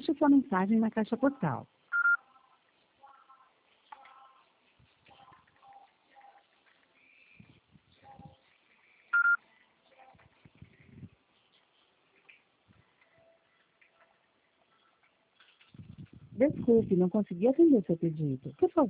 Deixe sua mensagem na caixa postal. Desculpe, não consegui atender seu pedido. Por favor,